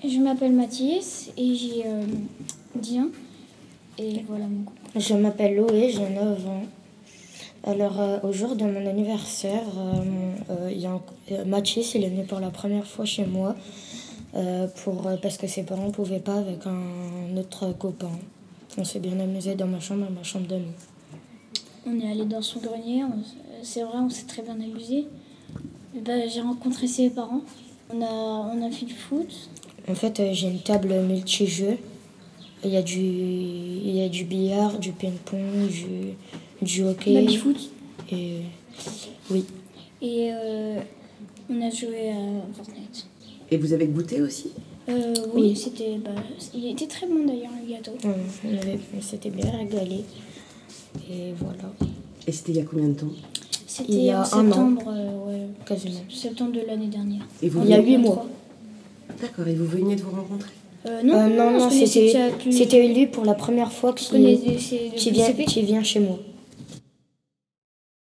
Je m'appelle Mathis et j'ai 10 ans. Et voilà mon groupe. Je m'appelle Loé, j'ai 9 ans. Alors, au jour de mon anniversaire, Mathis, il est venu pour la première fois chez moi parce que ses parents ne pouvaient pas avec un autre copain. On s'est bien amusé dans ma chambre d'amis. On est allé dans son grenier, c'est vrai, on s'est très bien amusé. J'ai rencontré ses parents, on a fait du foot. En fait, j'ai une table multijeux. Il y a du billard, du ping-pong, du hockey. Baby-foot. Et oui. Et on a joué à Fortnite. Et vous avez goûté aussi ? Oui. Il était très bon d'ailleurs le gâteau. On s'était bien régalé. Et voilà. Et c'était il y a combien de temps ? C'était Il y a en septembre, quasiment. Septembre de l'année dernière. Et vous Il y a 8 mois. D'accord, et vous veniez de vous rencontrer ? Non, c'était lui pour la première fois qui vient chez moi.